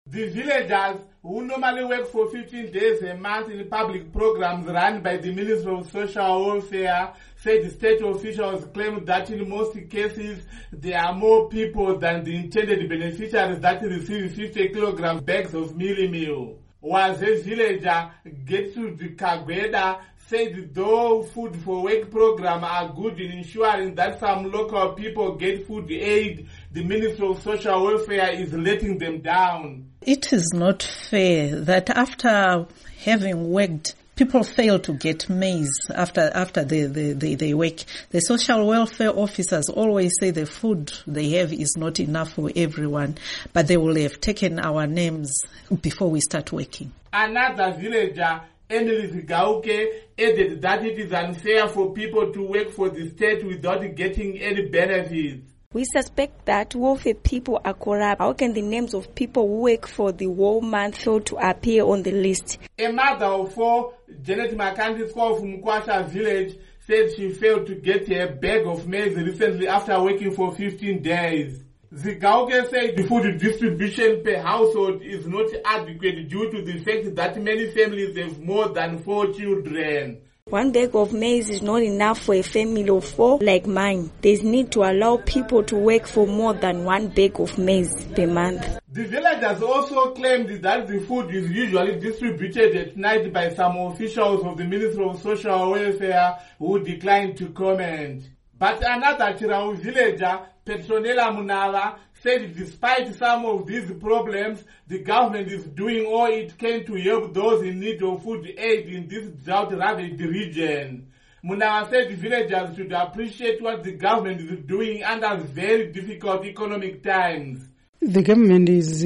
The villagers, who normally work for 15 days a month in public programs run by the Ministry of Social Welfare, said state officials claim that in most cases there are more people than the intended beneficiaries that receive 50 kilogram bags of meal. Was a villager, Gertrude Kagweda, said though food for work program are good in ensuring that some local people get food aid, the Ministry of Social Welfare is letting them down. It is not fair that after having worked, people fail to get maize after they work. The social welfare officers always say the food they have is not enough for everyone, but they will have taken our names before we start working. Another villager, Emily Gauke, added that it is unfair for people to work for the state without getting any benefits. We suspect that welfare people are corrupt. How can the names of people who work for the whole month fail to appear on the list? A mother of 4, Janet McCanty from Mkwasha village, said she failed to get a bag of maize recently after working for 15 days. Zigauke said the food distribution per household is not adequate due to the fact that many families have more than 4 children. 1 bag of maize is not enough for a family of 4 like mine. There's need to allow people to work for more than 1 bag of maize per month. The villagers also claimed that the food is usually distributed at night by some officials of the Ministry of Social Welfare who declined to comment. But another Chirau villager, Petronella Munala, said despite some of these problems, the government is doing all it can to help those in need of food aid in this drought-ravaged region. Munala said villagers should appreciate what the government is doing under very difficult economic times. The government is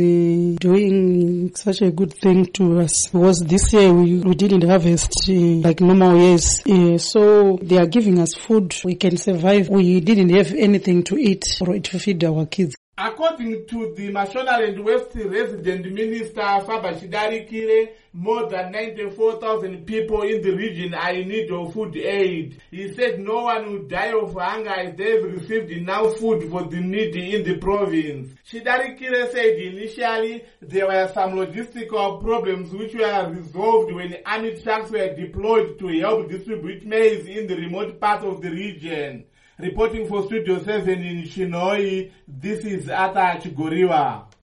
doing such a good thing to us because this year we didn't harvest like normal years. So they are giving us food. We can survive. We didn't have anything to eat or to feed our kids. According to the Mashonaland West resident minister Faba Shidarikire, more than 94,000 people in the region are in need of food aid. He said no one will die of hunger as they've received enough food for the needy in the province. Shidarikire said initially there were some logistical problems which were resolved when army trucks were deployed to help distribute maize in the remote part of the region. Reporting for Studio 7 in Shinoi, this is Ata Chigoriwa.